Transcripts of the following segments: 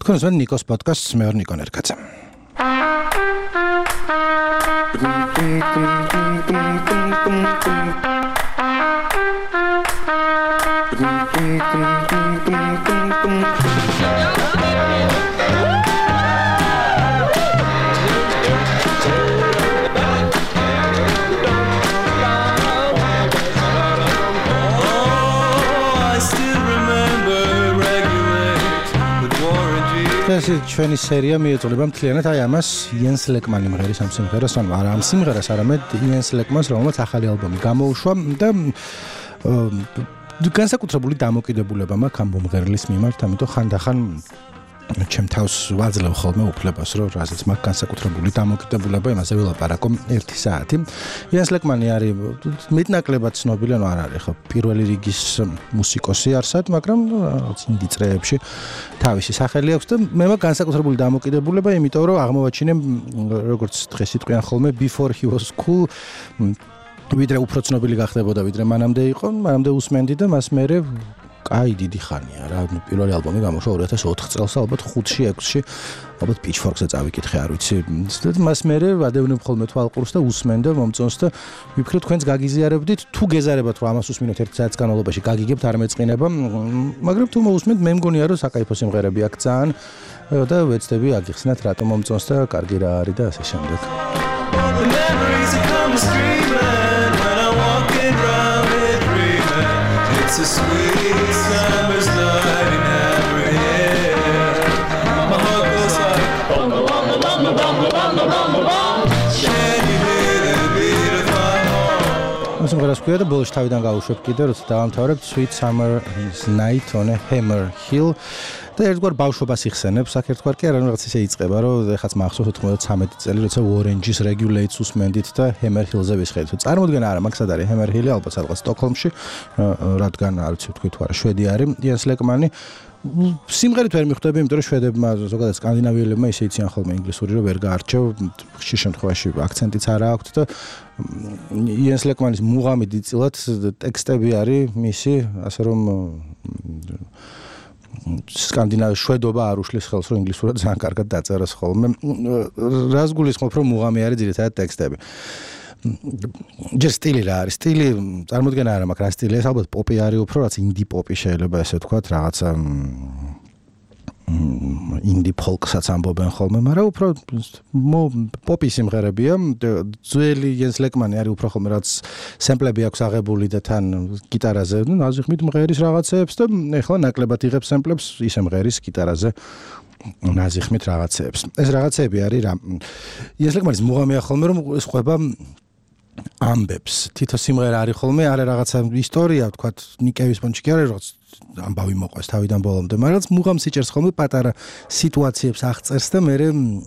თქვენს ვარ ნიკოს პოდკასტს, მე ვარ ნიკო ნერკაძე. ეს ჩვენი სერია მიეწოდება მთლიანად აი ამას იენს ლეკმანი მღერის ამ სიმღერას, ანუ არა ამ სიმღერას, არამედ იენს ლეკმანს, რომელმაც ახალი ალბომი გამოუშვა და განსაკუთრებული დამოკიდებულება მაქვს ამ მომღერლის მიმართ, ამიტომ ხანდახან ჩემ თავს ვაძლევ ხოლმე უფლებას, რომ რასაც მაქვს განსაკუთრებული დამოკიდებულება, იმაზე ვილაპარაკო 1 საათი. იენს ლეკმანი არის მეტნაკლებად ცნობილი, ანუ არ არის ხო პირველი რიგის მუსიკოსი არსად, მაგრამ ინდი წრეებში თავისი სახელი აქვს და მე მაქვს განსაკუთრებული დამოკიდებულება, იმიტომ რომ აღმოვაჩინე, როგორც დღეს იტყვიან ხოლმე, before he was cool, ვიდრე უფრო ცნობილი გახდებოდა, ვიდრე მანამდე იყო, მანამდე უსმენდი და მას მერე კაი დიდი ხანია რა, პირველი ალბომი გამოუშვა 2004 წელს, ალბათ 5-ში, 6-ში, ალბათ Pitchfork-ზე წავიკითხე, არ ვიცი. მას მერე ვადევნებ ხოლმე თვალყურს და უსმენ და მომწონს და ვიფიქრე თქვენც გაგიზიარებდით, თუ გეზარებათ რომ ამას უსმინოთ 1 საათის განმავლობაში, გაგიგებთ არ მეწყინება, მაგრამ თუ მოусმენთ, მე მგონია რომ საკაიფო სიმღერები აქ ძალიან და ვეცდები აგიხსნათ რატომ მომწონს და კარგი რა არის და ასე შემდეგ. It's a sweet summer's night in every air. My heart goes like bongo, bongo, bongo, bongo, bongo, bongo, bongo. Can you hear the beat of my heart? Mums მღერას ქვია და ბოლოს თავიდან გავუშვებ კიდე, როცა დავამთავრებთ Sweet Summer's Night on a Hammer Hill. და ერთგვარ ბავშვობას იხსენებს, აქ ერთგვარ კი არა, რაღაც ისე იწყება, რომ ეხაც მახსოვს 93 წელი, როცა Orange-ის Regulates უსმენდით და Hammer Hill-ზე ვისხედით. წარმოდგენა არა, მაგ სად არის Hammer Hill-ი, ალბათ სადღაც სტოკჰოლმში, რადგან არ ვიცი თქვი თუ არა, შვედი არის, იენს ლეკმანი. სიმღერით ვერ მიხვდები, იმიტომ რომ შვედებმა, ზოგადად სკანდინავიელებმა ისე იციან ხოლმე ინგლისური, რომ ვერ გაარჩევ, ხშირ შემთხვევაში აქცენტიც არა აქვთ და იენს ლეკმანის მუღამი დიდწილად ტექსტები არის მისი, ასე რომ სკანდინავი შვედობა არ უშლის ხელს, რომ ინგლისურად ძალიან კარგად დაწეროს ხოლმე. რას გულისხმობ, რომ მუღამი არის ძირითადად ტექსტები. ჯერ სტილი რა არის? სტილი წარმოდგენა არა მაქვს რა სტილი, ეს ალბათ პოპი არის უფრო, რაც ინდი პოპი შეიძლება ესე ვთქვათ, რაღაცა ინდი ფოლკსაც ამბობენ ხოლმე, მაგრამ უფრო პოპი სიმღერებია. ძველი იენს ლეკმანი არის უფრო ხოლმე, რაც სემპლები აქვს აღებული და თან გიტარაზე, ნაზიხმით მღერის რაღაცეებს და ეხლა ნაკლებად იღებს სემპლებს, ისე მღერის გიტარაზე ნაზიხმით რაღაცეებს. ეს რაღაცეები არის რა. იენს ლეკმანის მუღამია ხოლმე, რომ ეს ხვება ამბებს. თითო სიმღერა არის ხოლმე, არა რაღაცა ისტორია, ვთქვათ, ნიკევის პონჩი კი არის რაღაც ამბავი მოყვეს თავიდან ბოლომდე, მაგრამ მუღამს იჭერს ხოლმე პატარა სიტუაციებს აღწერს და მე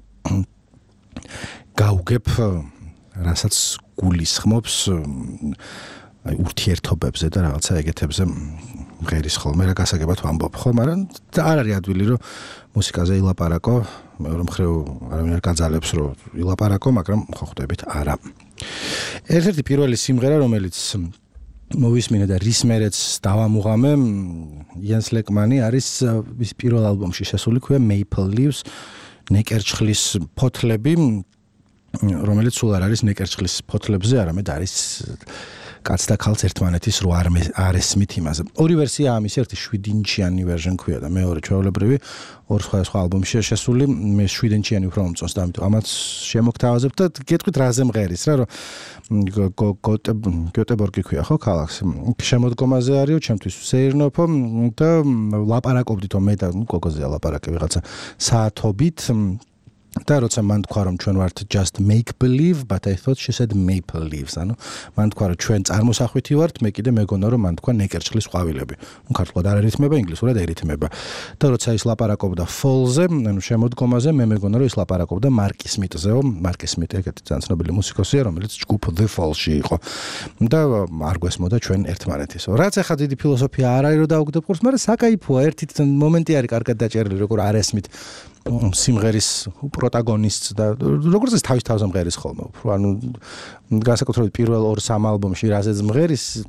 გავუგებ რასაც გულისხმობს აი ურთიერთობებზე და რაღაცა ეგეთებზე მღერის ხოლმე რა გასაგებად ვამბობ ხო, მაგრამ არ არის ადვილი რომ მუსიკაზე ილაპარაკო, მეორე მხრივ არავინ არ გაძალებს რომ ილაპარაკო, მაგრამ ხო ხვდებით არა. ერთ-ერთი პირველი სიმღერა, რომელიც მოვისმინე და რის მერეც დავამუღამე, იენს ლეკმანი არის ის პირველ ალბომში შესული, ქვია Maple Leaves, ნეკერჩხლის ფოთლები, რომელიც სულ არ არის ნეკერჩხლის ფოთლებზე, არამედ არის კაც და ქალს ერთმანეთის რო არ ესმით იმაზე. ორი ვერსია ამის, ერთი 7-ინჩიანი version ქვია და მეორე ჩვეულებრივი, ორ სხვა ალბომში შესული, მე 7-ინჩიანი უფრო მომწონს და ამიტომ ამაც შემოგთავაზებ და გეტყვით რაზე მღერის რა, რომ გიოტებორგი ქვია ხო ქალაქს. შემოდგომაზე არისო, ჩემთვის ვსეირნოფო და ლაპარაკობდითო მე და გოგოზეა ლაპარაკე ვიღაცა საათობით. და როცა მან თქვა რომ ჩვენ ვართ just make believe, but I thought she said maple leaves, ანუ მან თქვა რომ ჩვენ წარმოსახვითი ვართ, მე კიდე მეგონა რომ მან თქვა ნეკერჩხლის ყვავილები. ქართულად არ ერითმება, ინგლისურად ერითმება. და როცა ის ლაპარაკობდა fall-ზე, ანუ შემოდგომაზე, მე მეგონა რომ ის ლაპარაკობდა მარკი სმიტზეო, მარკი სმიტი ეგეთი ძალიან ცნობილი მუსიკოსია, რომელიც ჯგუფ The Fall-ში იყო. და არ გვესმოდა ჩვენ ერთმანეთისო. რაც ახლა დიდი ფილოსოფია არ არის რომ დავუგდებ ყურს, მაგრამ საკაიფოა, ერთი მომენტი არის კარგად დაჭერილი, როგორ არ ესმით სიმღერის პროტაგონისტს და როგორც ის თავის თავზე მღერის ხოლმე უფრო ანუ განსაკუთრებით პირველ 2-3 ალბომში რაზეც მღერის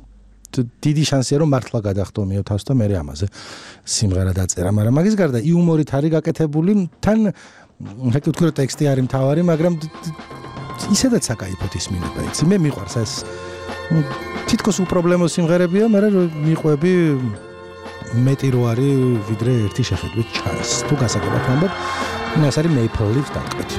დიდი შანსია რომ მართლა გადახტომიო თავს და მე ამაზე სიმღერა დაწერა, მაგრამ მაგის გარდა იუმორით არის გაკეთებული, თან ფაქტობრივად ტექსტი არის მთავარი, მაგრამ ისედაც საკაიფოდ ისმინება, იცი, მე მიყვარს ეს თითქოს უპრობლემო სიმღერებია, მაგრამ მიყვები მეტი რო არის ვიდრე ერთი შეხედვით ჩანს. თუ გასაგებად ვამბობ, ეს არის Maple Leaf დაკვეთ.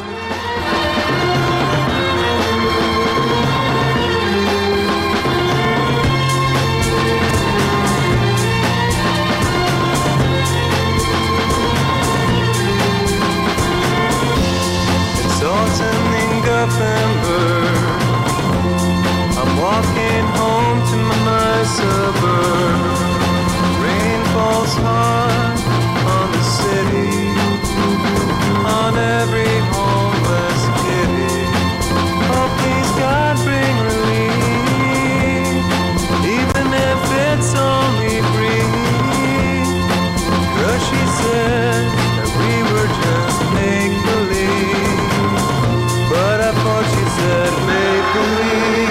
I'm walking home to my suburb. Rain falls hard on the city, on every homeless kitty. Oh, please God, bring relief, even if it's only brief. 'Cause she said that we were just make-believe, but I thought she said make-believe.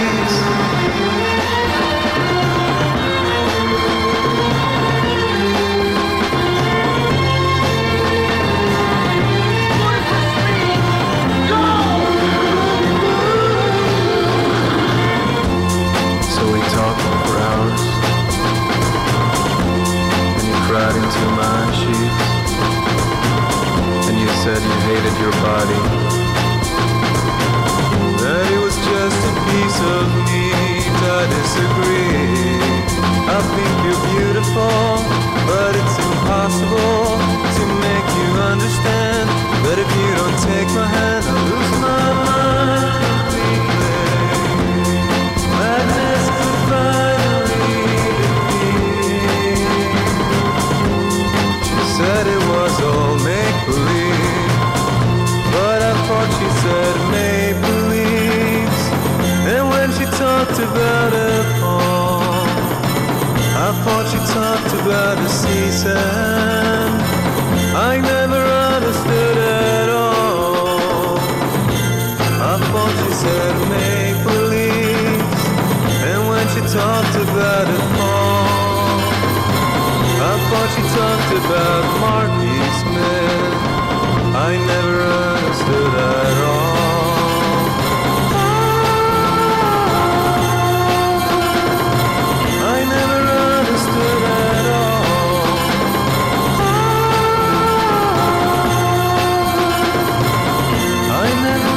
Into my sheets, and you said you hated your body, that it was just a piece of meat. I disagree. I think you're beautiful, but it's impossible to make you understand that if you don't take my hand, I'll lose my mind completely. Madness could finally said it was all make-believe, but I thought she said make-believes. And when she talked about a poem, I thought she talked about the sea sand. I never understood at all. I thought she said make-believes. And when she talked about a poem, I thought she talked about Marky Smith. I never understood at all. I never understood at all. I never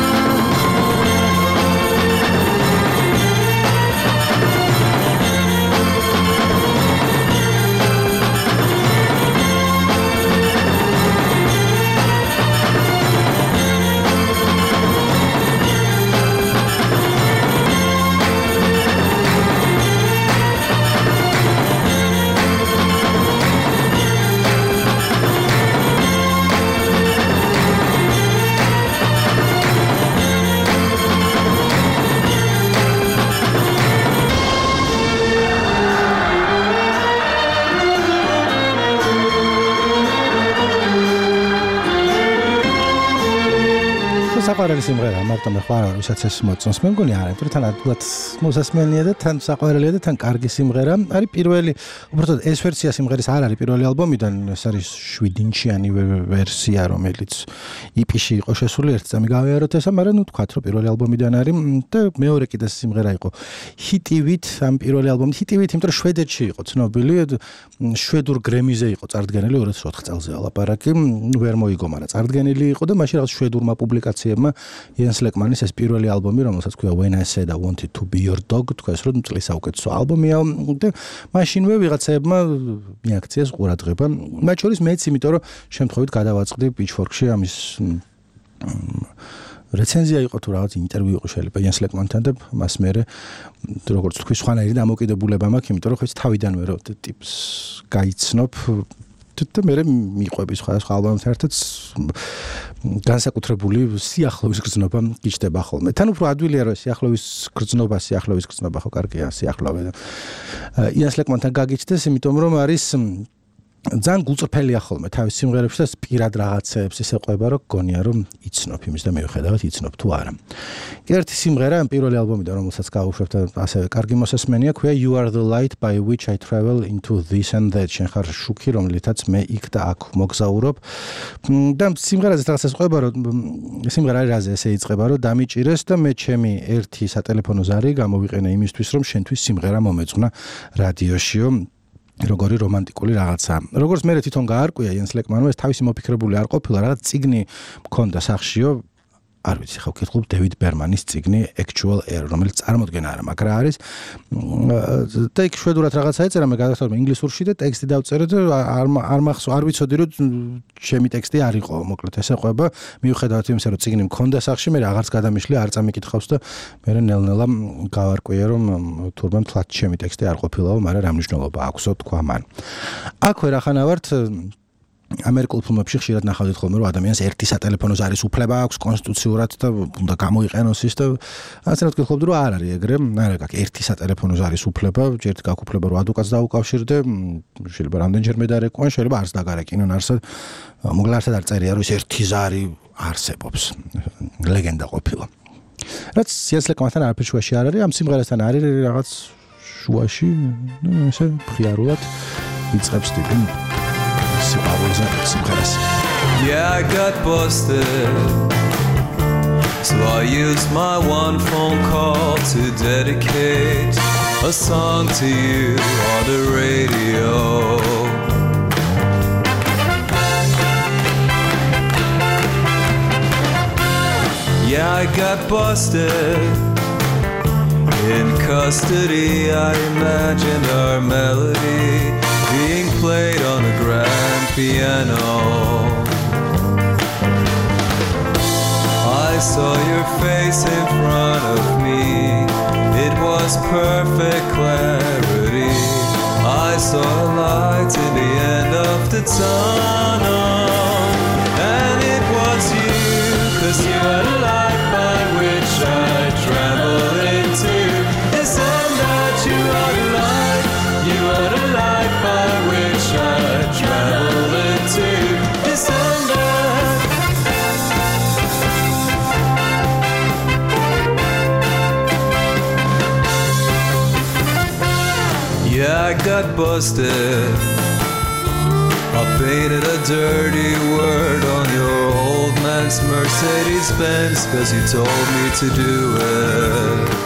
საყვარელი სიმღერა, მარტო მე ხარ, ვისაც ეს მოწონს. მე მგონი არა, თორე თან ადვილად მოსასმენია და თან საყვარელია და თან კარგი სიმღერა. არის პირველი, უბრალოდ ეს ვერსია სიმღერის არ არის პირველი ალბომიდან, ეს არის 7-ინჩიანი ვერსია, რომელიც EP-ში იყო შესული, ერთ წამი გავიაროთ ესა, მაგრამ ნუ თქვათ, რომ პირველი ალბომიდან არის და მეორე კიდე სიმღერა იყო ჰიტივით, ამ პირველი ალბომით ჰიტივით, იმიტომ რომ შვედეთში იყო ცნობილი, შვედურ გრემიზე იყო წარდგენილი 2004 წელზე ალაპარაკი, ვერ მოიგო, მაგრამ წარდგენილი იყო და მაშინ რაღაც შვედურმა პუბლიკაციებმა Jens Lekmanis ეს პირველი ალბომი, რომელსაც ქვია When I Said I Wanted to Be Your Dog, თქვეს რომ წლის საუკეთესო ალბომია და მაშინვე ვიღაცაებმა მიაქციეს ყურადღება. მათ შორის მეც, იმიტომ რომ შემთხვევით გადავაწყდი Pitchfork-ში ამის რეცენზია იყო თუ რაღაც ინტერვიუ იყო შეიძლება Jens Lekman-თან და მას მერე როგორც თქვი სხვანაირი დამოკიდებულება მაქვს, იმიტომ რომ ხო ის თავიდანვე რო ტიპს გაიცნობ და მე მიყვები სხვა ალბომებთან ერთად განსაკუთრებული სიახლოვის გრძნობა გიჩნდება ხოლმე. თან უფრო ადვილია რომ სიახლოვის გრძნობა ხო კარგია სიახლოვე. Jens Lekman-თან გაგიჩნდეს, იმიტომ რომ არის ძალიან გულწრფელია ხოლმე თავის სიმღერებში და პირად რაღაცეებს ისე ყვება რომ გონია რომ იცნობ იმის და მიუხედავად იცნობ თუ არა. კი ერთი სიმღერა პირველი ალბომიდან რომელსაც გავუშვებთ ასევე კარგი მოსასმენია ქვია You Are The Light By Which I Travel Into This and That შენ ხარ შუქი რომლითაც მე იქ და აქ მოგზაურობ და სიმღერაზე რაღაცას ყვება რომ სიმღერა რაზე ესე იწყება რომ დამიჭირეს და მე ჩემი ერთი სატელეფონო ზარი გამოვიყენე იმისთვის რომ შენთვის სიმღერა მომეწონა რადიოშიო როგორი რომანტიკული რაღაცა. როგორც მე თვითონ გაარკვია იანს ლეკმანმა ეს თავისი მოფიქრებული არ ყოფილა, რაღაც წიგნი მქონდა სახშიო, არ ვიცი ხა ვკითხულობ დევიდ ბერმანის წიგნი Actual Air, რომელიც წარმოდგენა არა, მაგრამ არის და იქ შვედურად რაღაცა ეწერა, მე გადავწერე ინგლისურში და ტექსტი დავწერე და არ ვიცოდი რომ ჩემი ტექსტი არ იყო, მოკლედ ესე ყვება, მიუხედავად იმისა რომ წიგნი მქონდა სახში, მე რაღაც გადამიშლი არ წამიკითხავს და მე ნელ-ნელა გავარკვია რომ თურმე მთლად ჩემი ტექსტი არ ყოფილაო, მაგრამ რა მნიშვნელობა აქვსო თქვა მან. აქვე რახანავართ ამერიკულ ფილმებში ხშირად ნახავთ ხოლმე რომ ადამიანს ერთი სატელეფონო ზარის უფლება აქვს კონსტიტუციურად და უნდა გამოიყენოს ის და ასე ვთქვი რომ არ არის ეგრე, არა გაქვს ერთი სატელეფონო ზარის უფლება, ჯერ გაქვს უფლება რომ ადვოკატს დაუკავშირდე, შეიძლება რამდენჯერმე დარეკوان, შეიძლება არც დაგარეკინონ, არსად მოგლა არსად არ წერია რომ ეს ერთი ზარი არსებობს. ლეგენდა ყოფილა. რაც სიასლეკმასთან არაფერ შუაში არ არის, ამ სიმღერასთან არის რაღაც შუაში, ესე მხიარულად იწყებს ტიპი Yeah, I got busted, so I used my one phone call to dedicate a song to you on the radio. Yeah, I got busted in custody. I imagined our melody being played on a grand piano. I saw your face in front of me. It was perfect clarity. I saw a light in the end of the tunnel. And it was you, 'cause you had a light by which I traveled into. This and that, you had a light. You had a light by which I travel into this and that. Yeah, I got busted. I painted a dirty word on your old man's Mercedes-Benz 'cause you told me to do it.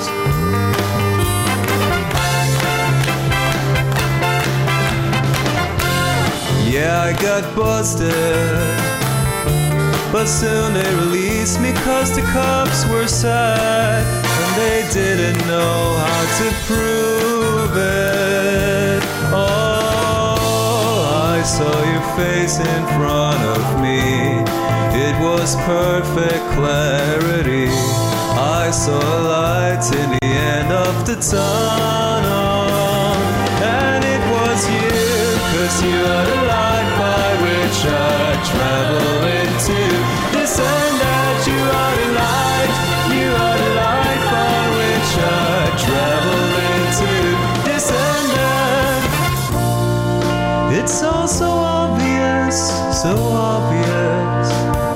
Yeah, I got busted, but soon they released me 'cause the cops were sad and they didn't know how to prove it. Oh, I saw your face in front of me. It was perfect clarity. I saw a light in the end of the tunnel, and it was you, 'cause you had a light by which I travel into this and that. You had a light, you had a light by which I travel into this and that. It's all so obvious, so obvious.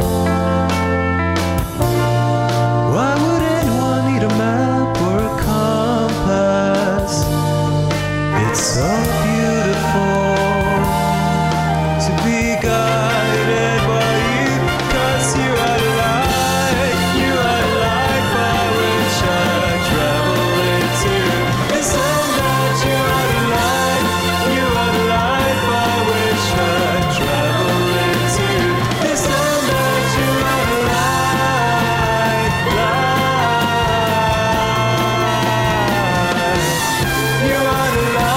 Why would anyone need a map or a compass? It's so beautiful to be guided by you, 'cause you had a light by which I travel into this and that. You had a light by which I travel into this and that. You had a light, you had a light.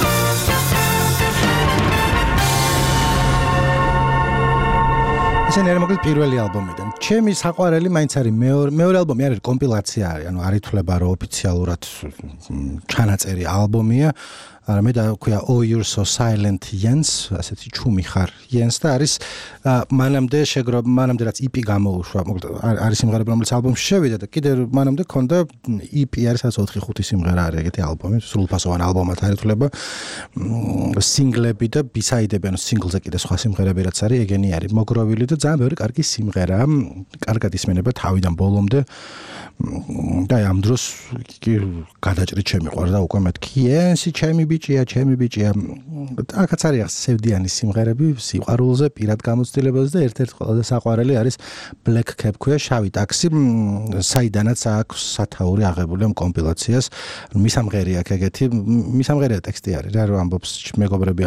ესენი მე მოკლედ პირველი ალბომიდან. ჩემი საყვარელი მაინც არის მეორე ალბომი არის კომპილაცია არის, ანუ არ ითვლება რომ ოფიციალურად ჩანაწერი ალბომია. მე და ქვია Oh You're So Silent Jens, ასეთი ჩუმი ხარ Jens და არის მანამდე რაც EP გამოუშვა, მოკლედ არის სიმღერები რომელიც ალბომში შევიდა და კიდე მანამდე ქონდა EP არის 4-5 სიმღერა არის ეგეთი ალბომი, სრულფასოვანი ალბომად არ ითვლება. სინგლები და B-side-ები, ანუ სინგლზე კიდე სხვა სიმღერები რაც არის, ეგენი არის მოგროვილი და ძალიან ბევრი კარგი სიმღერა, კარგად ისმენება თავიდან ბოლომდე. და ამ დროს გადაჭრით შემიყვარდა უკვე მეთქი Jens-ი ჩემი ბიჭია. აქაც არის სევდიანი სიმღერები სიყვარულზე, პირად გამოცდილებაზე და ერთ-ერთი ყველაზე საყვარელი არის Black Cab ქვია, შავი ტაქსი, საიდანაც აქვს სათაური აღებული ამ კომპილაციას. მისამღერია ეგეთი, მისამღერია ტექსტი არის რა, რომ ამბობს მეგობრები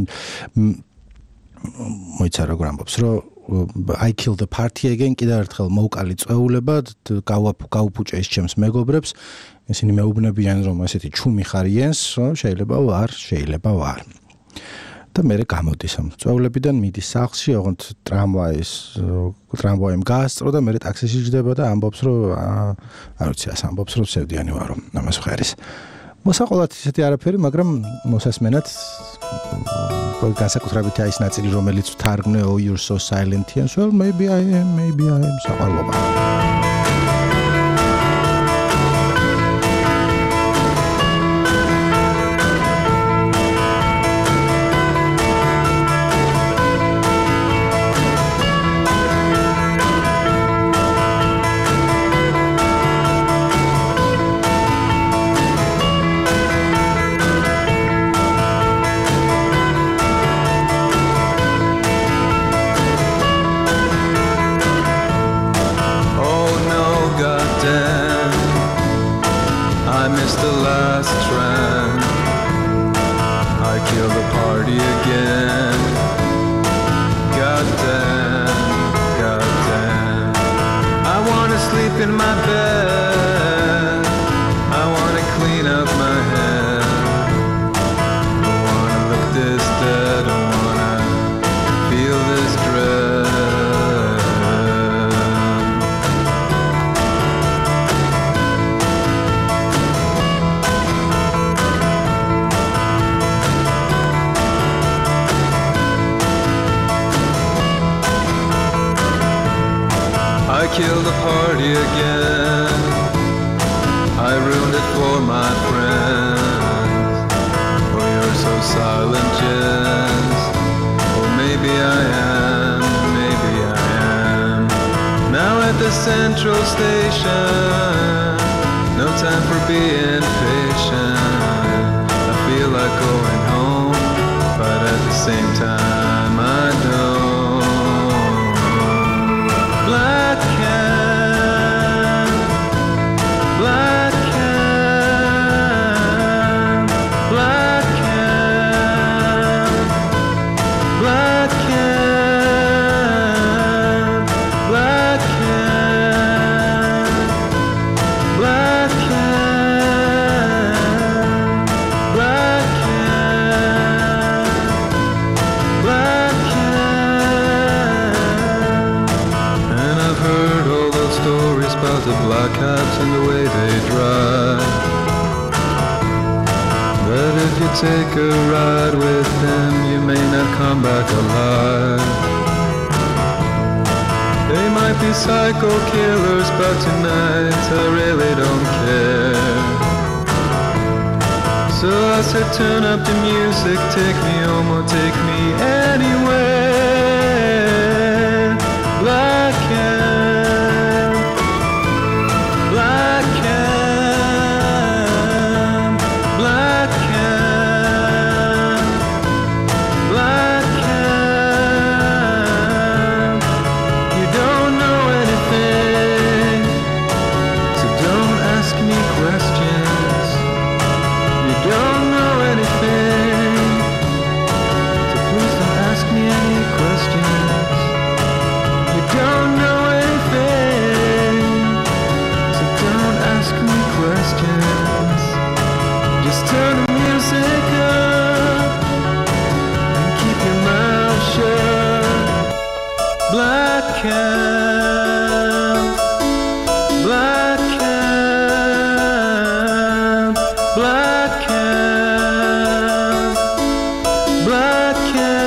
მოიცა როგორ ამბობს, რომ I killed the party again, კიდევ ერთხელ მოვკალი წვეულება, გაუფუჭე ის ჩემს მეგობრებს. ისინი მეუბნებიან რომ ასეთი ჩუმი ხარ Jens, შეიძლება ვარ. და მე გამოდის ამ წვეულებიდან მიდის სახლში, ოღონდ ტრამვაიმ გაასწრო და მე ტაქსიში ჯდება და ამბობს რომ არ ვიცი, ამბობს რომ სევდიანი ვარო, ამას ხარის. მოსაყოლად ისეთი არაფერი, მაგრამ მოსასმენად განსაკუთრებით ის ნაწილი, რომელიც ვთარგმნე Oh You're So Silent Jens, well maybe I am საყვარლობა. Kill the party again. I ruined it for my friends. Oh, you're so silent, Jens. Oh, maybe I am. Now at the central station, no time for being patient. I feel like going home, but at the same time I don't. Black the black cabs and the way they drive. But if you take a ride with them, you may not come back alive. They might be psycho killers, but tonight I really don't care. So I said turn up the music, take me home or take me anywhere. Black cab. Ask me anything, so please don't ask me anything. black cat, black cat.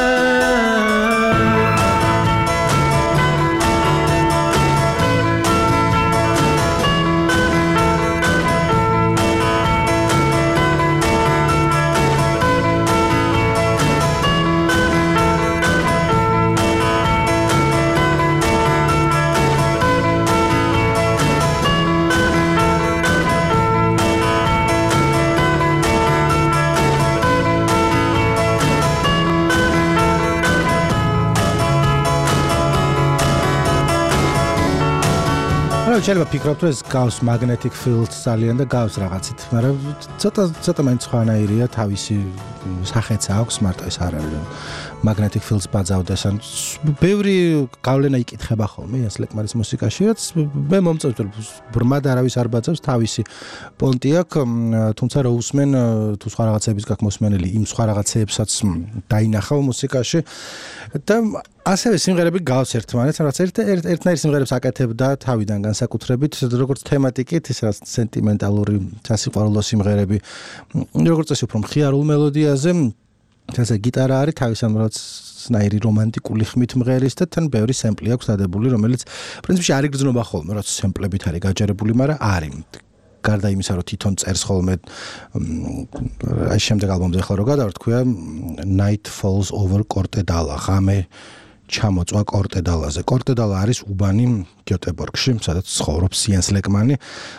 შეიძლება ფიქრობთ რომ ეს გავს magnetic field ძალიან და გავს რაღაცით, მაგრამ ცოტა მაინც სხვანაირია, თავისი სახეც აქვს, მარტო ეს არ არის magnetic fields ბაძავდეს, ან ბევრი გავლენა იკითხება ხოლმე ეს ლეკმარის მუსიკაში, რაც მე მომწონს, ბრმად არავის არ ბაძავს, თავისი პონტი აქვს, თუმცა რო უსმენ თუ სხვა რაღაცების გაქვს მოსმენელი, იმ სხვა რაღაცებსაც დაინახავ მუსიკაში და ასევე სიმღერები გავს ერთმანეთს, რაც ერთნაირ სიმღერებს აკეთებდა თავიდან განსაკუთრებით, როგორც თემატიკით, ის რაც სენტიმენტალური სასიყვარულო სიმღერები, როგორც წესი უფრო მხიარულ მელოდიაზე, თასე გიტარა არის თავისამრაცნაირი რომანტიკული ხმით მღერის და თან ბევრი სემპლი აქვს დადებული, რომელიც პრინციპში არ იგრძნობა ხოლმე, რაც სემპლებით არის გაჯერებული, მაგრამ არის. გარდა იმისა, რომ თვითონ წერს ხოლმე აი შემდეგ ალბომზე ახლა რო გადავარქვია Night Falls Over Cortedala, ღამე ჩამოწვა კორტედალაზე. კორტედალა არის უბანი გიოტებორგში, სადაც ცხოვრობს იენს ლეკმანი.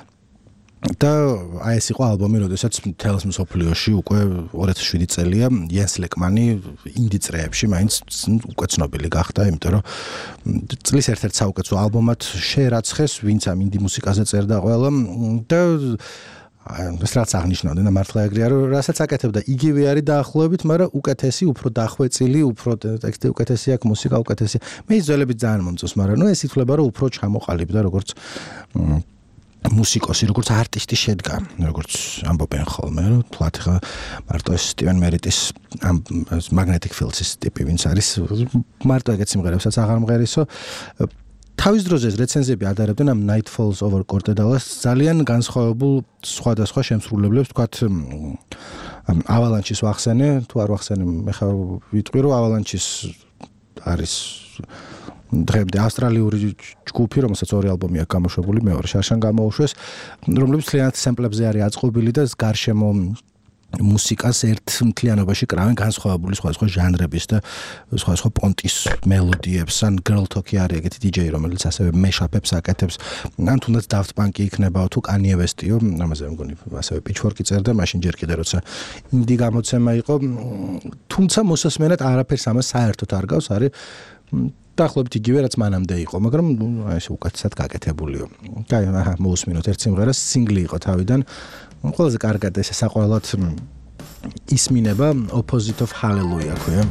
და აი ეს იყო ალბომი, როდესაც მთელს მსოფლიოში უკვე 2007 წელია იენს ლეკმანი ინდი წრეებში მაინც უკვე ცნობილი გახდა, იმიტომ რომ წლის ერთ-ერთ საუკეთესო ალბომად შეერაცხეს, ვინც ამ ინდი მუსიკაზე წერდა ყველა და ეს რაც აღნიშნავდნენ და მართლა ეგრეა, რომ რასაც აკეთებდა იგივე არის დაახლოებით, მაგრამ უკეთესი, უფრო დახვეწილი, უფრო ტექსტი უკეთესი აქვს, მუსიკა უკეთესი. მე ის ძველები ძალიან მომწონს, მაგრამ ნუ ეს ითვლება, რომ უფრო ჩამოყალიბდა როგორც მუსიკოსი, როგორც არტისტი შედგა, როგორც ამბობენ ხოლმე, რომ თვათ ხა მარტო ეს სტივენ მერიტის ამ magnetic fields-ის ტიპი ვინც არის, მარტო ეგეთ სიმღერებსაც აღარ მღერისო. თავის დროზე რეცენზიები ადარებდნენ ამ Night Falls Over Cortedala-ს ძალიან განსხვავებულ სხვადასხვა შემსრულებლებს, თქვათ Avalanche-ის ვახსენე, თუ არ ვახსენე, მე ხა ვიტყვი, რომ Avalanche-ის არის დღემდე ავსტრალიური ჯგუფი, რომელსაც ორი ალბომი აქვს გამოშვებული, მეორე შარშან გამოუშვეს, რომლებიც მთლიანად სემპლებზე არის აწყობილი და გარშემო მუსიკას ერთ მთლიანობაში კრავენ განსხვავებული სხვადასხვა ჟანრების და სხვადასხვა პონტის მელოდიებს, ან Girl Talk-ი არის ეგეთი DJ, რომელიც ასევე მეშაპებს აკეთებს, ან თუნდაც Daft Punk-ი იქნებაო თუ Kanye West-იო, ამაზე მგონი ასევე Pitchfork-ი წერდა, მაშინ ჯერ კიდე როცა ინდი გამოცემა იყო, თუმცა მოსასმენად არაფერს ამას საერთოდ არ გავს, არის დაახლოებით იგივე რაც მანამდე იყო, მაგრამ ეს უკეთესად გაკეთებულიო. კაი, მოусმინოთ ერთ სიმღერას, სინგლი იყო თავიდან. ყველაზე კარგად ეს საყოველად ისმინება Opposite of Hallelujah ქვია.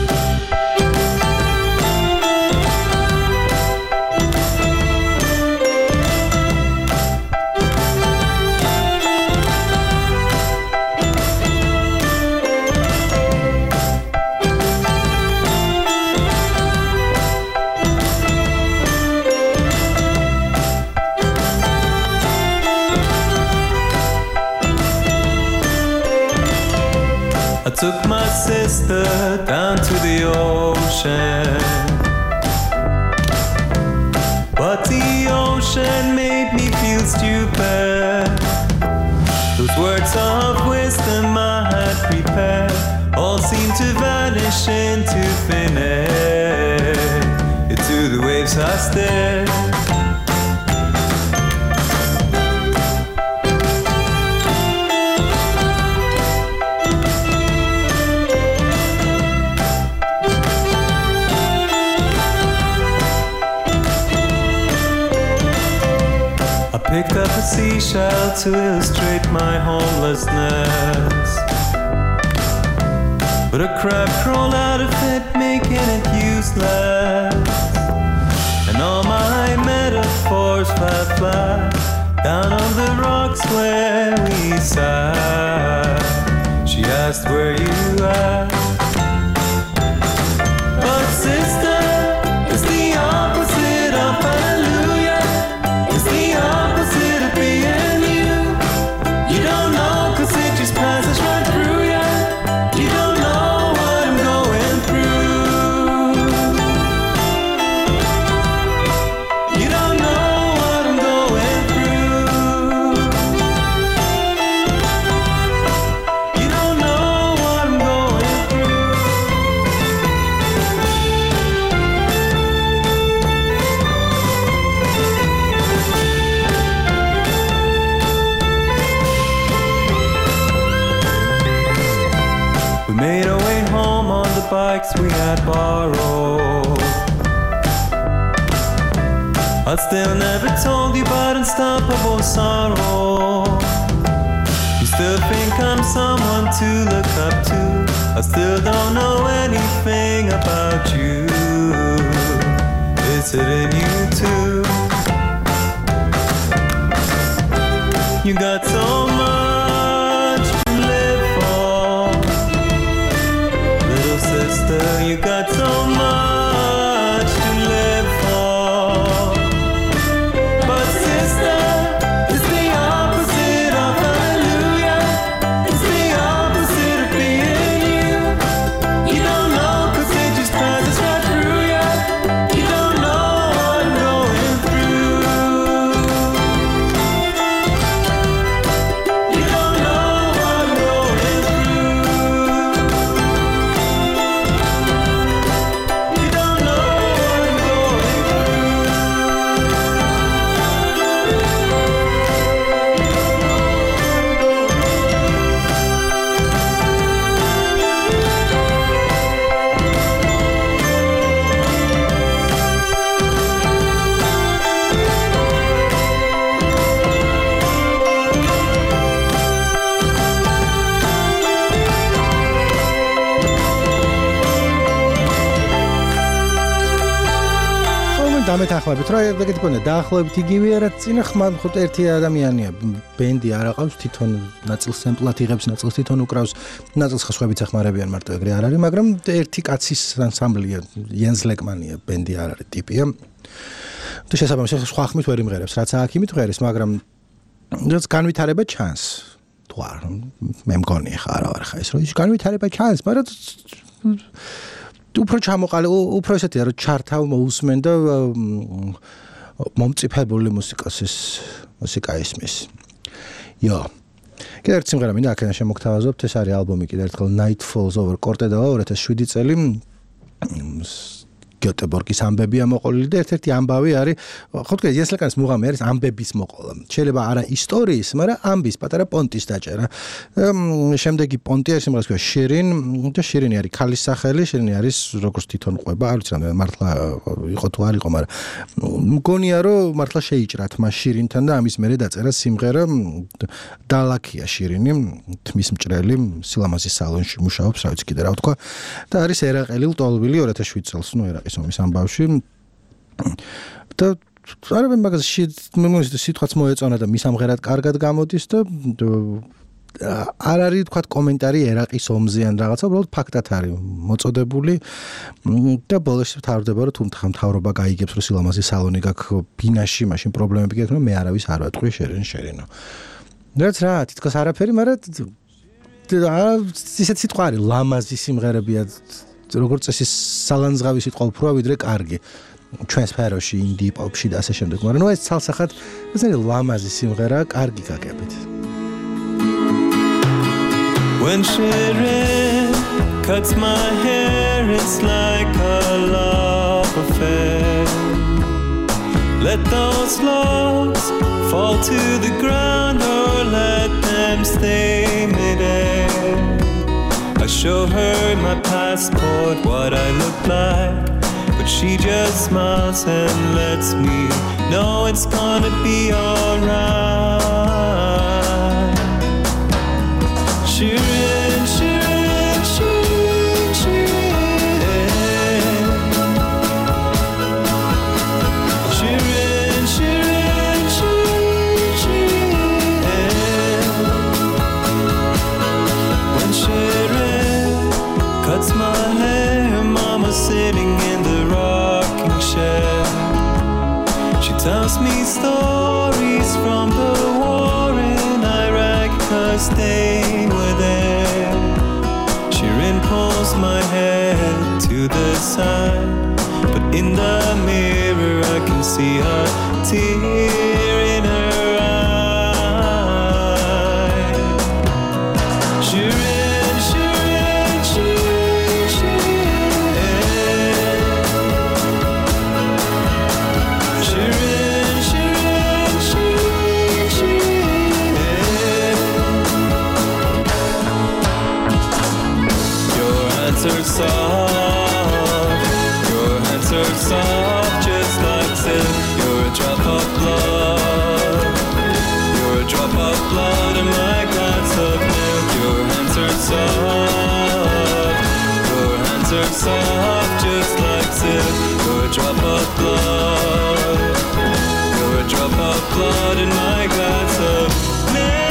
I took my sister down to the ocean, but the ocean made me feel stupid. Those words of wisdom I had prepared all seemed to vanish into thin air. Into the waves I stared. Picked up a seashell to illustrate my homelessness, but a crab crawled out of it, making it useless. And all my metaphors fell flat down on the rocks where we sat. She asked where you at, but sister, it's the opposite of hallelujah. It's the opposite of being you. You don't know bikes we had borrowed. I still never told you about unstoppable sorrow. You still think I'm someone to look up to. I still don't know anything about you. Is it in you too? You got so much to live for, little sister. You got so much to live for, but sister, it's the opposite of hallelujah. It's the opposite of being you. You don't know 'cause it just passes right through you. You don't know what I'm going through. You don't know what I'm going through. You don't know what I'm going დამეთანხმებით რა ეგეთი კონდა დაახლოებით იგივეა რაც წინა ხმად ხო ერთი ადამიანია ბენდი არ აყავს თვითონ ნაწილს სემპლად იღებს ნაწილს თვითონ უკრავს ნაწილს ხსვებით ეხმარებიან მარტო ეგრე არ არის მაგრამ ერთი კაცის ანსამბლია იენს ლეკმანია ბენდი არ არის ტიპია თუ შესაბამისად სხვა ხმით ვერ იმღერებს რაც აქ იმით ღერის მაგრამ რაც განვითარება ჩანს თუ არ მე მგონი ხა არა ვარ ხა ეს რომ ის განვითარება ჩანს მაგრამ უფრო ჩამოყალე უფრო ესეთია რომ ჩართავ მოусმენ და მომწიფებული მუსიკა ისმის. იო. კიდევ ერთი სიმღერა მინდა აქედან შემოგთავაზობთ ეს არის ალბომი კიდევ ერთხელ Night Falls Over კორტედავა 2007 წელი გიოტებორგის ამბებია მოყოლილი და ერთ-ერთი ამბავი არის ხო თქვენ იესლეკანის მუღამი არის ამბების მოყოლა. შეიძლება არა ისტორიის, მაგრამ ამბის პატარა პონტის დაჭერა. შემდეგი პონტი არის სიმღერას ქვია შირინ და შირინი არის ქალის სახელი, შირინი არის როგორც თვითონ ყვება, არ ვიცი რა მართლა იყო თუ არ იყო, მაგრამ მგონია რომ მართლა შეიჭრათ მას შირინთან და ამის მერე დაწერა სიმღერა დალაქია შირინი, თმის მჭრელი, სილამაზის სალონში მუშაობს, რა ვიცი კიდე რა ვთქვა და არის ერაყელი ლტოლვილი 2007 წელს, ნუ ერაყის ომის ამბავში და არა მაგაზე სიტყვაც მოეწონა და მის ამღერად კარგად გამოდის და არ არის თქვა კომენტარი ერაყის ომზე ან რაღაცა უბრალოდ ფაქტად არის მოწოდებული და ბოლოს თავდება რომ თუ მთავრობა გაიგებს რომ სილამაზის სალონი გაქვს ბინაში მაშინ პრობლემები გაქვს რომ მე არავის არ ვატყვი შერინო რაც რა თითქოს არაფერი მაგრამ ისეთ სიტყვა არის ლამაზი სიმღერებია როგორც წესი სალანძღავი სიტყვა უფრო ვიდრე კარგი ჩვენ სფეროში ინდი პოპში და ასე შემდეგ მაგრამ ნუ ეს ცალსახად ეს არის ლამაზი simღერა კარგი გაგებით When Shirin cuts my hair it's like a love affair Let those locks fall to the ground or let them stay midair I show her my passport what I look like But she just smiles and lets me know it's gonna be alright Shirin, Shirin, Shirin, Shirin Shirin, Shirin, Shirin, Shirin When Shirin cuts my hair Mama's sitting in the rocking chair She tells me stories from the war in Iraq Cause they were there Shirin pulls my head to the side But in the mirror I can see a tear in her eye Shirin, Shirin, Shirin, Shirin Shirin, Shirin, Shirin, Shirin soft just like silk. You're a drop of blood. You're a drop of blood in my glass of milk.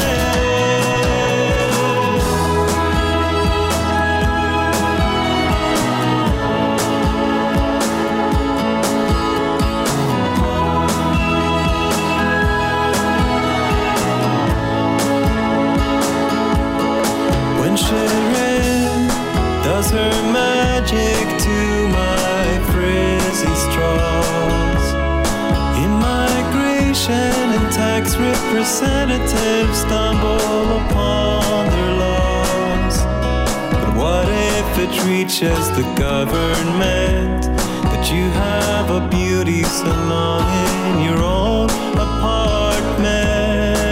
Sharon does her magic to my frizzy straws. In migration and tax representatives stumble upon their laws. But what if it reaches the government that you have a beauty salon in your own apartment?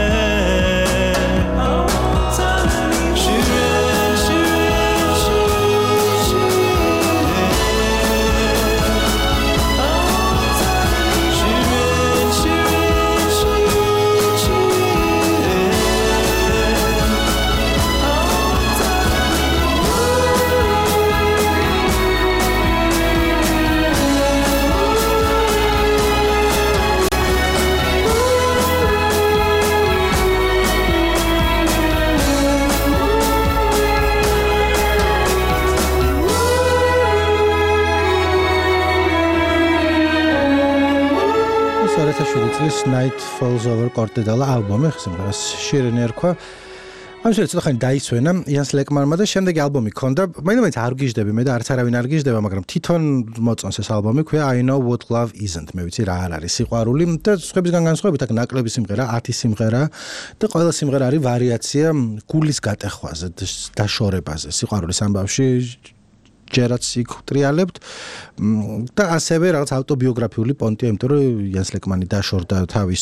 This Night Falls Over კორტედალა ალბომი სიმღერას შირენი ერქვა. ამ შეიძლება ცოტა ხანი დაისვენა იანს ლეკმარმა და შემდეგი ალბომი ქონდა. მაინც არ გიждები მე და არც არავინ არ გიждდება, მაგრამ თვითონ მოწონს ეს ალბომი, ქვია I Know What Love Isn't. მე ვიცი რა არ არის სიყვარული და სხვებისგან განსხვავებით აქ ნაკლები სიმღერა, 10 სიმღერა და ყველა სიმღერა არის ვარიაცია გულის გატეხვაზე, დაშორებაზე, სიყვარულის ამბავში. ჯერაც იქ ტრიალებთ და ასევე რაღაც ავტობიოგრაფიული პონტია, იმიტომ რომ იანს ლეკმანი დაშორდა თავის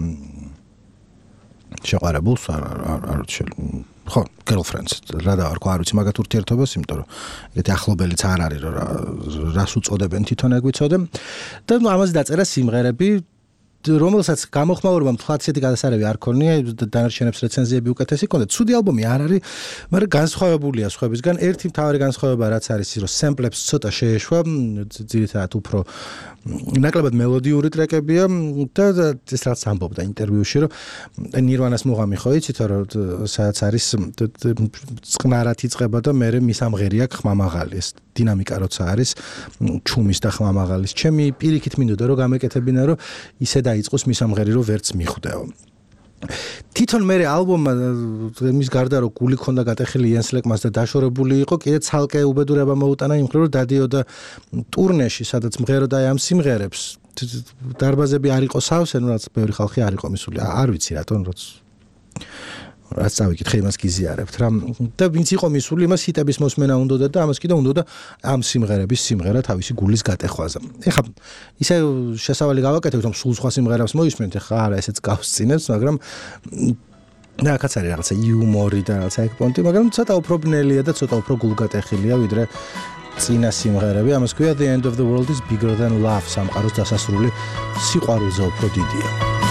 შეყვარებულს, არ ვიცი, ხო, girlfriends, რა დავარქვა, არ ვიცი მაგათ ურთიერთობას, იმიტომ რომ ეგეთი ახლობელიც არ არის, რომ რას უწოდებენ თვითონ ეგ ვიცოდე. და ამაზე დაწერა სიმღერები, რომელსაც გამოხმაურება მთლაცეთი გადასარევი არ ქონია, დანარჩენებს რეცენზიები უკეთესი ქონდა. ცუდი ალბომი არ არის, მაგრამ განსხვავებულია სხვებისგან. ერთი მთავარი განსხვავება რაც არის ის, რომ სემპლებს ცოტა შეეშვა, ძირითადად უფრო ნაკლებად მელოდიური ტრეკებია და ეს რაც ამბობდა ინტერვიუში, რომ ნირვანას მუღამი ხო იცით, რომ სადაც არის წყნარად იწყება და მერე მის ამღერი აქვს ხმამაღალი, ეს დინამიკა როცა არის ჩუმის და ხმამაღალის. ჩემი პირიქით მინდოდა რომ გამეკეთებინა, რომ ისე დაიწყოს მის ამღერი, რომ ვერც მიხვდეო. თვითონ მე ალბომმა მის გარდა რომ გული ქონდა გატეხილი იანს ლეკმას და დაშორებული იყო, კიდე ცალკე უბედურება მოუტანა იმ მხრივ, რომ დადიოდა ტურნეში, სადაც მღეროდა ამ სიმღერებს. დარბაზები არ იყო სავსე, ну რაც ბევრი ხალხი არ იყო მისული. არ ვიცი რატომ, რაც წავიკითხე იმას გიზიარებთ რა. და ვინც იყო მისული, იმას ჰიტების მოსმენა უნდოდა და ამას კიდე უნდოდა ამ სიმღერების სიმღერა თავისი გულის გატეხვაზე. ეხლა ისე შესავალი გავაკეთებთ, რომ სულ სხვა სიმღერებს მოისმენთ, ეხლა არა ესეც გავსწინებს, მაგრამ აქაც არის რაღაცა იუმორი და რაღაცა ეგ პონტი, მაგრამ ცოტა უფრო ბნელია და ცოტა უფრო გულგატეხილია, ვიდრე წინა სიმღერები. ამას ქვია The End of the World is Bigger Than Love, სამყაროს დასასრული სიყვარულზე უფრო დიდია.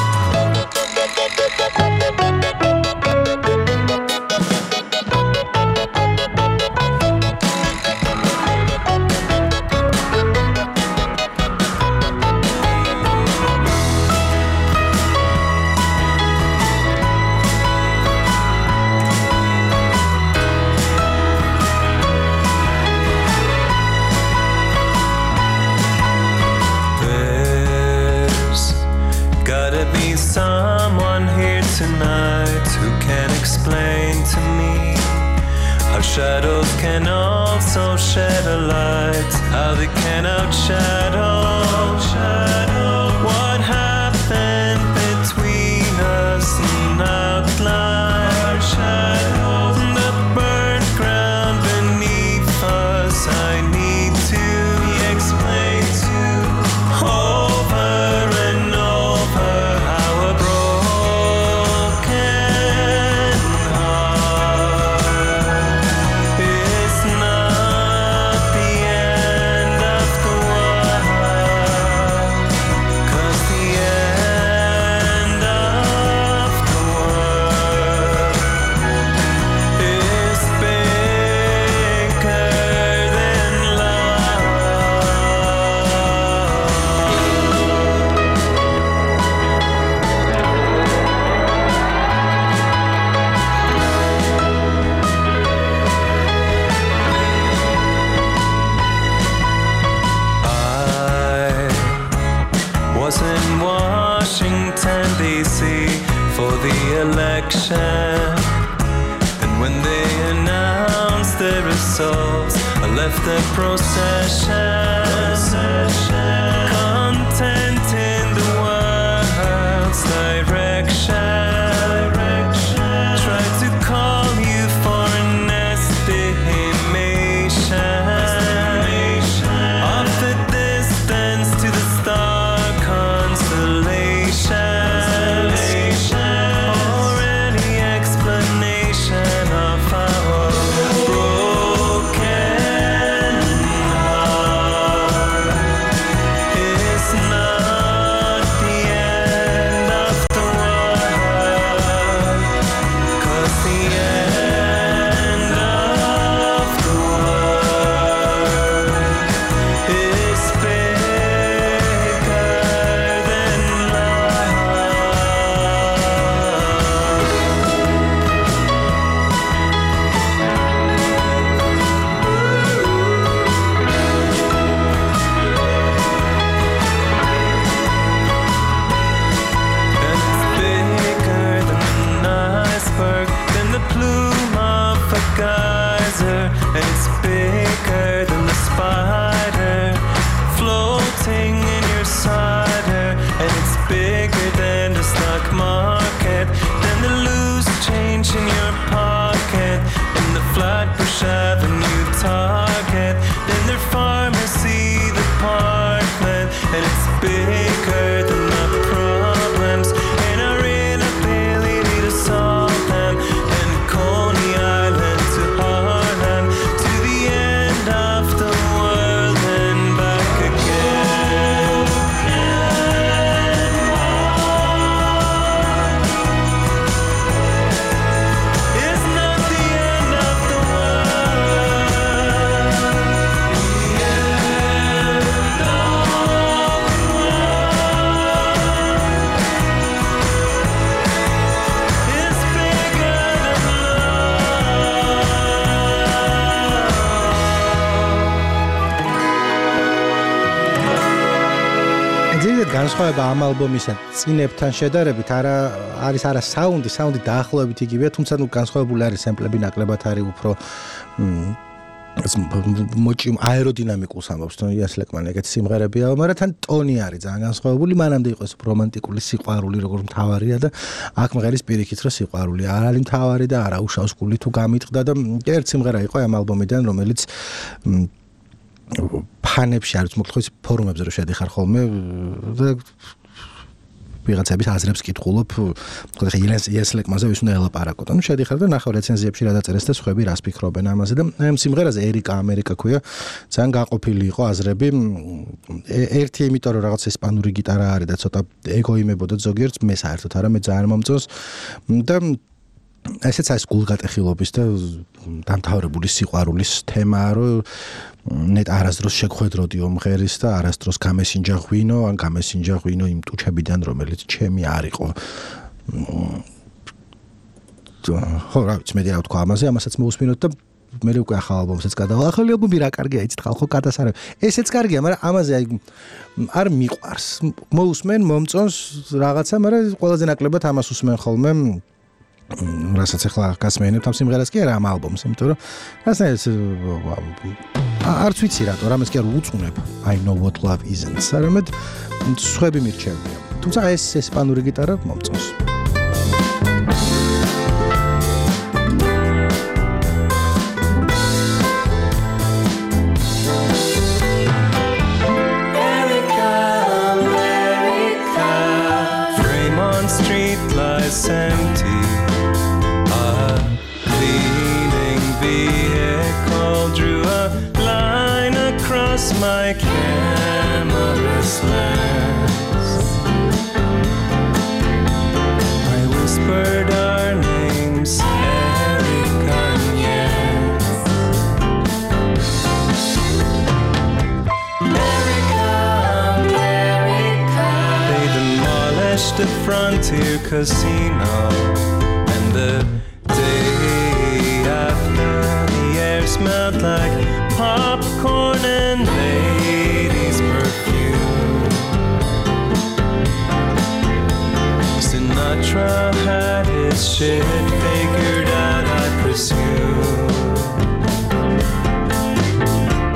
Shadows can also shed a light. How they can outshadow what happened between us in outline. The burnt ground beneath us, I need to explain to over and over how a broken heart is not the end of the world, 'cause the end of the procession, content in the world's direction. Try to call you for an estimation of the distance to the star constellations, or any explanation of our broken heart. It's not the end of the world, 'cause the end of the world is bigger than love. And it's bigger than an iceberg, than the plume of a geyser. And it's bigger than the spider floating in your cider. And it's bigger than the stock market, than the loose change in your pocket, in the Flatbush Avenue Target, than their pharmacy department. And it's bigger than the problems and our inability to solve them. And Coney Island to Harlem, to the end of the world and back again. It's not the end of the world. The end of the world is bigger than love. ძირითადად განსხვავება ამ ალბომისა წინებთან შედარებით არის საუნდი დაახლოებით იგივეა, თუმცა განსხვავებული არის სემპლები, ნაკლებად არის უფრო აეროდინამიკულს ამბობს იას ლეკმანი ეგეთი სიმღერებია, მაგრამ თან ტონი არის ძალიან განსხვავებული. მანამდე იყო ეს რომანტიკული სიყვარული, როგორც მთავარია და აქ მღერის პირიქით რომ სიყვარული არ არის მთავარი და არა უშავს გული თუ გამიტყდა და ერთ სიმღერა იყო ამ ალბომიდან, რომელიც ფანებში არის, მოკლედ ის ფორუმებზე რომ შედიხარ ხოლმე და ვიღაცების აზრებს კითხულობ, მოკლედ ხა იას ლეკმანზე ვის უნდა ელაპარაკო. ანუ შედიხარ და ნახავ რეცენზიებში რა დაწერეს და სხვები რას ფიქრობენ ამაზე და ამ სიმღერაზე ამერიკა ქვია, ძალიან გაყოფილი იყო აზრები. ერთი იმიტომ რომ რაღაც ესპანური გიტარა არის და ცოტა ეგოიმებოდა ზოგიერთს, მე საერთოდ არა, მე ძალიან მომწონს და ესეც არის გულგატეხილობის და დამთავრებული სიყვარულის თემაა, რომ ნეტ არასდროს შეგხვედროდიო მღერის და არასდროს გამესინჯა ღვინო, ან გამესინჯა ღვინო იმ ტუჩებიდან, რომელიც ჩემი არ იყო. ხო, რა ვიცი, მე რა ვთქვა ამაზე, ამასაც მოусმინოთ და მე უკვე ახალ ალბომსაც გადავალ. ახალი ალბომი რა კარგია, იცით ხალხო გადასარევ. ესეც კარგია, მაგრამ ამაზე არ მიყვარს. მოусმენ, მომწონს რაღაცა, მაგრამ ყველაზე ნაკლებად ამას უსმენ ხოლმე. რასაც ახლა გასმენებთ ამ სიმღერას კი არა ამ ალბომს, იმიტომ რომ რასაც არც ვიცი რატო, რამეს კი არ უწუნებ I know what love isn't. არამედ სხვები მირჩევია. თუმცა ეს ესპანური გიტარა მომწონს. Fremont Street lies empty. A cleaning vehicle drew a line across my camera's lens. I whispered our names, Erica and Jens. Erica. They demolished the Frontier Casino, and the day after the air smelled like popcorn and ladies' perfume. Sinatra had his shit figured out, I presume.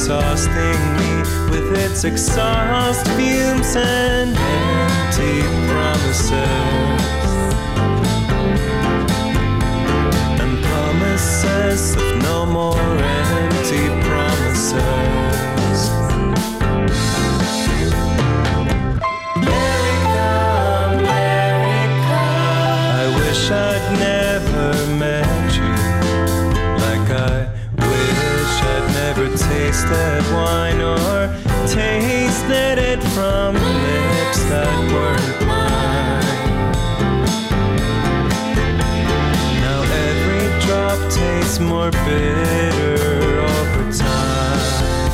exhausting me with its exhaust fumes and empty promises. And promises of no more empty promises. I'd never met you, like I wish I'd never tasted wine or tasted it from lips that weren't mine. Now every drop tastes more bitter over time.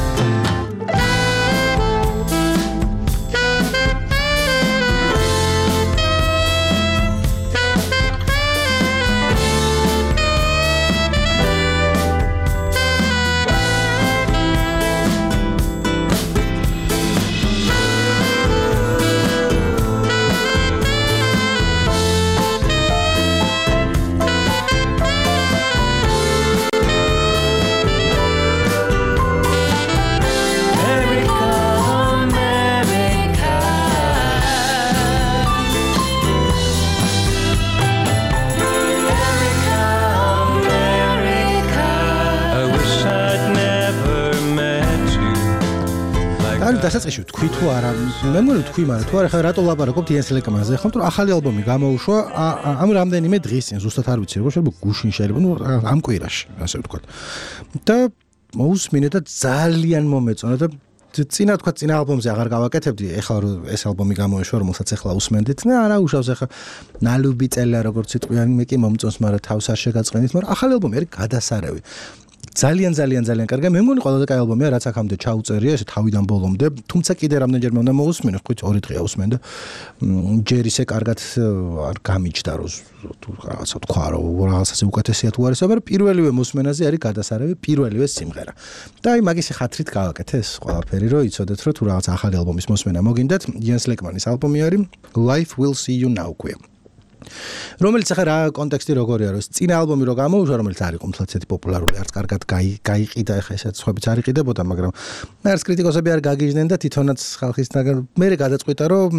დასაწყისში თქვი თუ არა მე მგონი თქვი მაგრამ თუ არა ხა რატო ლაპარაკობთ იენს ლეკმანზე ხო რომ ახალი ალბომი გამოუშვა ამ რამდენიმე დღის წინ ზუსტად არ ვიცი როგორ შეიძლება გუშინ შეიძლება ნუ ამ კვირაში ასე ვთქვათ და მოусმინე და ძალიან მომეწონა და წინა თქვა წინა ალბომზე აღარ გავაკეთებდი ეხლა რომ ეს ალბომი გამოეშვა რომელსაც ეხლა უსმენდით და არა უშავს ეხლა ნალუბი წელა როგორც სიტყვიანი მე კი მომწონს მაგრამ თავს არ შეგაწყენით მაგრამ ახალი ალბომი არის გადასარევი ძალიან კარგი. მე მგონი ყველაზე კაი ალბომია რაც აქამდე ჩაუწერია ესე თავიდან ბოლომდე. თუმცა კიდე რამდენჯერმე უნდა მოусმინო, ხო, 2 დღეა უსმენდა. ჯერ ისე კარგად არ გამიჩნდა რომ რაღაცა თქვა რომ რაღაცაზე უკეთესია თუ არის, მაგრამ პირველივე მოსმენაზე არის გადასარევი პირველივე სიმღერა. და აი მაგის ხათრით გავაკეთე ეს ყველაფერი, რომ იცოდეთ რომ თუ რაღაც ახალი ალბომის მოსმენა მოგინდათ, იენს ლეკმანის ალბომი არის Life Will See You Now ქვია. რომელიც ახლა რა კონტექსტი როგორია რომ ეს წინა ალბომი რო გამოუშვა რომელიც არის კომპლეტ ესეთი პოპულარული არც კარგად გაიყიდა ახლა ესეც სხვაებიც არ იყიდებოდა მაგრამ არც კრიტიკოსები არ გაგიჟდნენ და თვითონაც ხალხისგან მე გადაწყვიტა რომ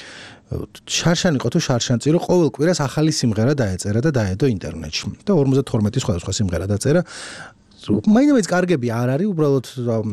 შარშან იყო თუ შარშანწი რომ ყოველ კვირას ახალი სიმღერა დაეწერა და დაედო ინტერნეტში და 52 სხვადასხვა სიმღერა დაწერა მაინც კარგები არ არის უბრალოდ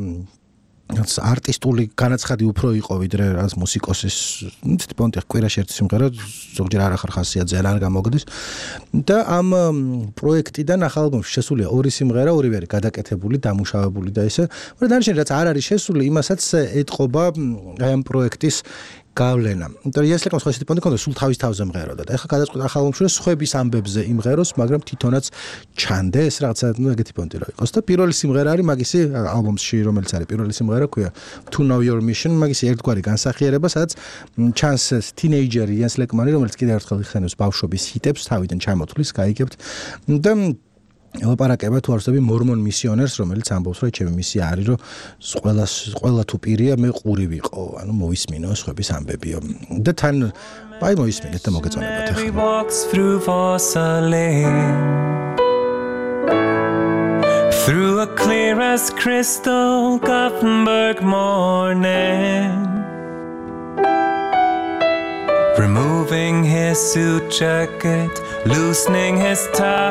არტისტული განაცხადი უფრო იყო ვიდრე რაც მუსიკოსის ტიპონტი კვირაში ერთი სიმღერა ზოგჯერ არ ახარ ხასიათზე არ გამოგდის და ამ პროექტიდან ახალ ალბომში შესულია 2 სიმღერა ორივე არის გადაკეთებული დამუშავებული და ისე მაგრამ დანარჩენი რაც არ არის შესული იმასაც ეტყობა აი ამ პროექტის გავლენა. იმიტომ რომ ეს ლეკმას ხო ესეთი პონტი ქონდა სულ თავის-თავზე მღეროდა და ეხლა გადაწყვიტა ახალ ალბომში რომ სხვების ამბებზე იმღეროს, მაგრამ თვითონაც ჩანდეს რაღაცა ეგეთი პონტი რა იყოს და პირველი სიმღერა არის მაგისი ალბომში რომელიც არის პირველი სიმღერა ქვია To Know Your Mission მაგისი ერთგვარი განსახიერება სადაც ჩანს თინეიჯერი იენს ლეკმანი რომელიც კიდევ ერთხელ იხსენებს ბავშვობის ჰიტებს თავიდან ჩამოთვლის გაიგებთ და ელაპარაკება თუ არსები მორმონ მისიონერს რომელიც ამბობს რომ ჩემი მისია არის რომ ყველა თუ პირია მე ყური ვიყო ანუ მოისმინო სხვების ამბებიო და თან აი მოისმინეთ და მოგეწონებათ Through a clear as crystal Gothenburg morning Removing his suit jacket Loosening his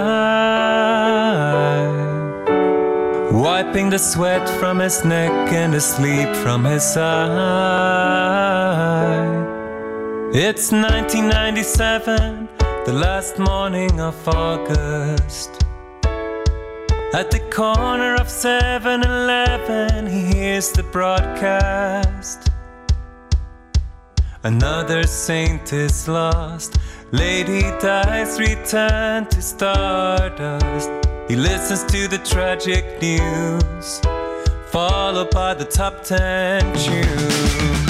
tie Wiping the sweat from his neck And the sleep from his eye It's 1997 The last morning of August At the corner of 7-Eleven He hears the broadcast Another saint is lost Lady dies, return to stardust He listens to the tragic news Followed by the top 10 tunes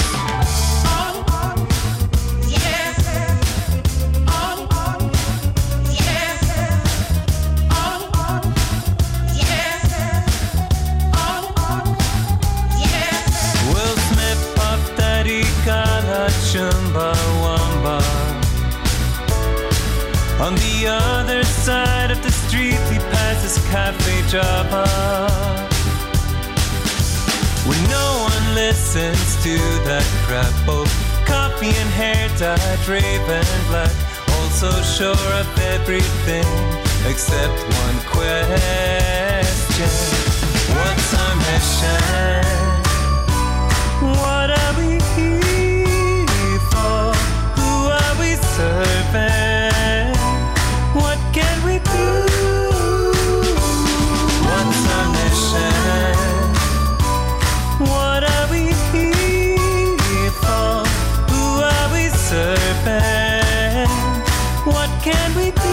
Chumbawamba On the other side of the street he passes Cafe Java when no one listens to that crap. Both coffee and hair dyed raven black, also sure of everything except one question. What's our mission? What are we here for? Who are we serving? What can we do? What's our mission? What are we here for? Who are we serving? What can we do?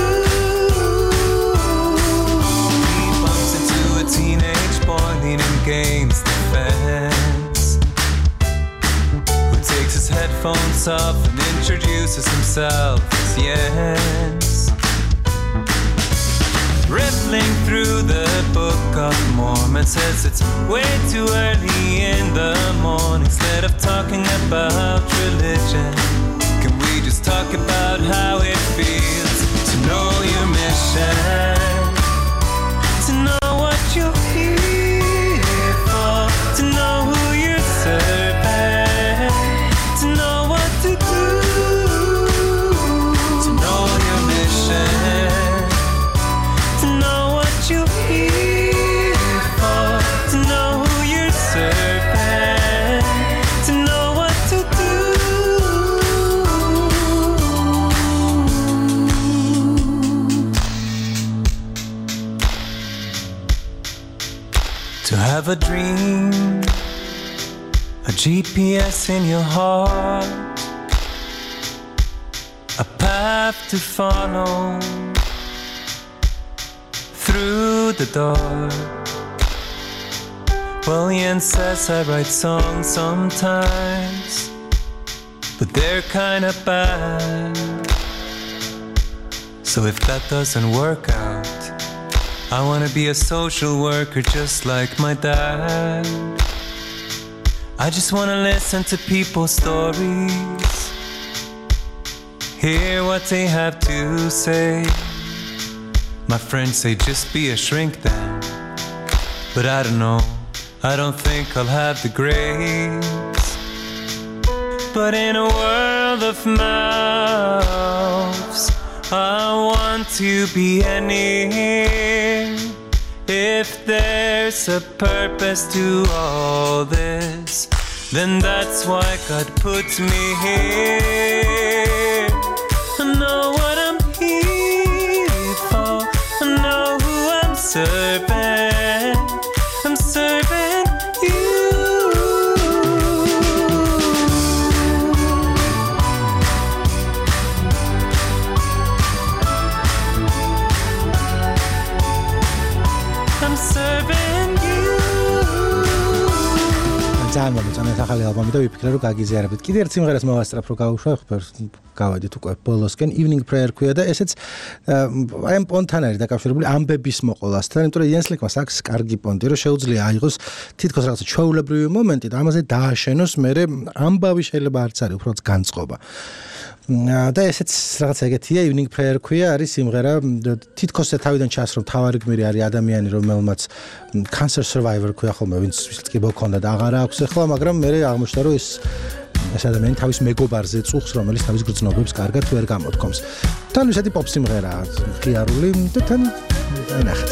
He bumps into a teenage boy leaning against the fence, who takes his headphones off and introduces himself as Jens. Rippling through the Book of Mormon, says it's way too early in the morning. Instead of talking about religion, can we just talk about how it feels to know your mission, to know what you're here for, to know who you're serving, to know what to do, to know your mission, to know what you're here for, to know who you're serving, to know what to do. To have a dream, a GPS in your heart, a path to follow through the dark. Well, Jens says I write songs sometimes, but they're kinda bad. So if that doesn't work out, I wanna be a social worker just like my dad. I just wanna listen to people's stories, hear what they have to say. My friends say just be a shrink then, but I don't know, I don't think I'll have the grace. But in a world of mouths, I want to be any. If there's a purpose to all this, then that's why God put me here. I know what I'm here for, I know who I'm serving. I'm serving you. I'm serving you. ძალიან მომეწონეთ ახალი ალბომი და ვიფიქრე რომ გაგიზიარებთ. კიდევ ერთ სიმღერას მოვასწრაფ რომ გავუშვათ, გავედით უკვე ბოლოსკენ. Evening Prayer ქვია და ესეც აი ამ პონტთან არის დაკავშირებული ამბების მოყოლასთან, იმიტომ რომ Jens Lekmans აქვს კარგი პონტი, რომ შეუძლია აიღოს თითქოს რაღაცა ჩვეულებრივი მომენტი და ამაზე დააშენოს მერე ამბავი შეიძლება არც არის, უფრო განწყობა. და ესეც რაღაცა ეგეთია, Evening Prayer ქვია, არის სიმღერა, თითქოს თავიდან ჩასრო თავარი გმირი არის ადამიანი, რომელმაც cancer survivor ქვია ხოლმე, ვინც ტკიბო ქონდა და აღარა აქვს ახლა, მაგრამ მე აღმოჩნდა რომ ეს ადამიანი თავის მეგობარზე წუხს, რომელიც თავის გრძნობებს კარგად ვერ გამოთქვამს. თან ისეთი პოპ სიმღერაა, ღიარული და თან ნახეთ.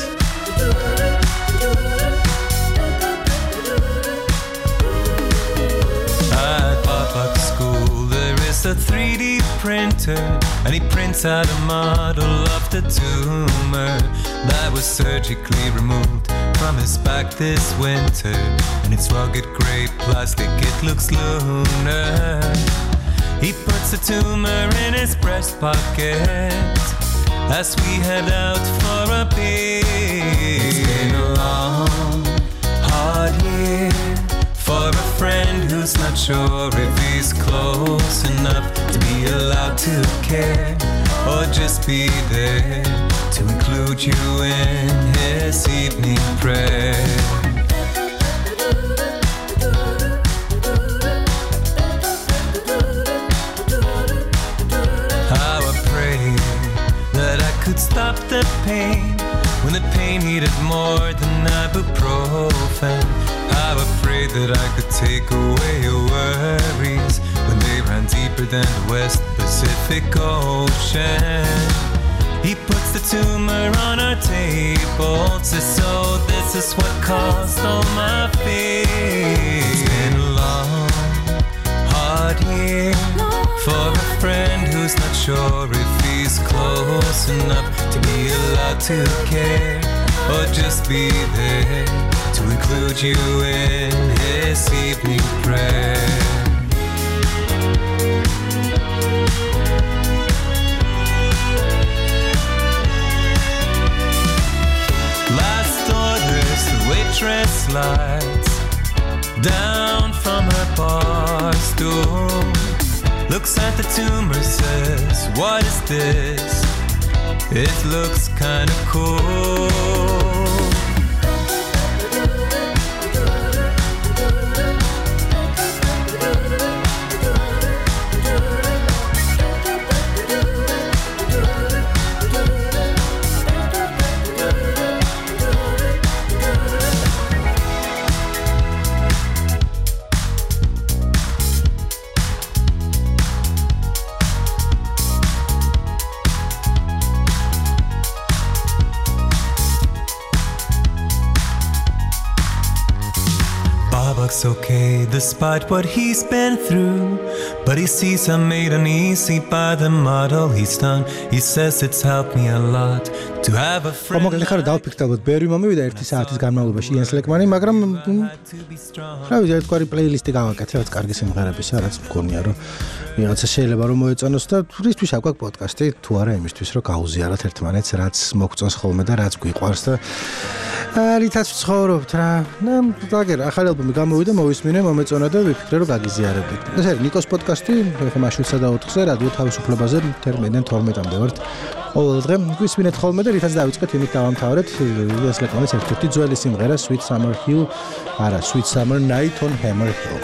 A 3D printer, and he prints out a model of the tumor that was surgically removed from his back this winter. And it's rugged gray plastic, it looks lunar. He puts the tumor in his breast pocket as we head out for a beer. It's been a long, hard year for a friend who's not sure if he's close enough to be allowed to care, or just be there to include you in his evening prayer. How I pray that I could stop the pain when the pain needed more than ibuprofen. How I pray that I could take away your worries when they ran deeper than the West Pacific Ocean. He puts the tumor on our table, says, so this is what caused all my fears. It's been a long, hard year for a friend who's not sure if he's close enough to be allowed to care, or just be there to include you in his evening prayer. Last orders, the waitress slides down from her bar stool, looks at the tumor, says, what is this? It looks kinda cool. It's okay despite what he's been through, but he sees I'm made uneasy by the model he's done. He says it's helped me a lot to have a friend. მომგლე ხარ დავფიქრდებოდ ბერი მომივიდა 1 საათის განმავლობაში იენს ლეკმანი, მაგრამ რავი ერთგვარი პლეილისტი გავაკეთე, რაც კარგი სიმღერებისა, რაც მგონია რომ ვიღაცა შეიძლება რომ მოეწონოს და რისთვის აგვაქვს პოდკასტი, თუ არა იმისთვის რომ გაუზიაროთ ერთმანეთს, რაც მოგწონს ხოლმე და რაც გვიყვარს და რითაც ვცხოვრობთ რა. დაგერ ახალი ალბომი გამოვიდა, მოვისმინე, მომეწონა და ვიფიქრე რომ გაგიზიარებდით. ეს არის ნიკოს პოდკასტი, ხმა 7:04-ზე რადიო თავისუფლებაზე თერმინიდან 12-მდე ვართ. ყოველ დღე გვისმინეთ ხოლმე და რითაც დავიწყეთ, იმით დავამთავრეთ. ეს ლეკმანის ერთ-ერთი ძველი სიმღერა Sweet Summer Hill, არა, Sweet Summer Night on Hammer Hill.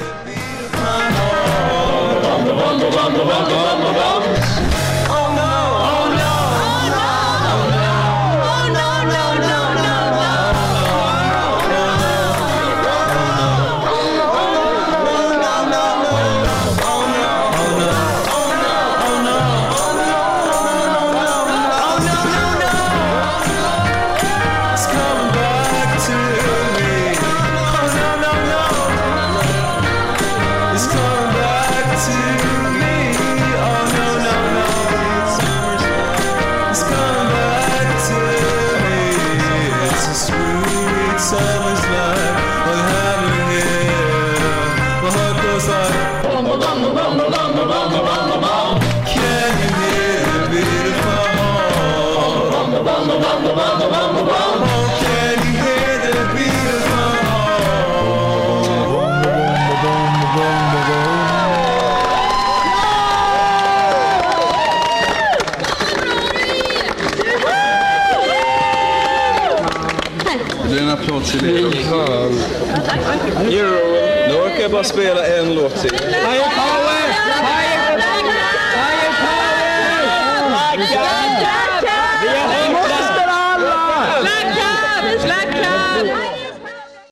Nu orkar jag bara spela en låt till.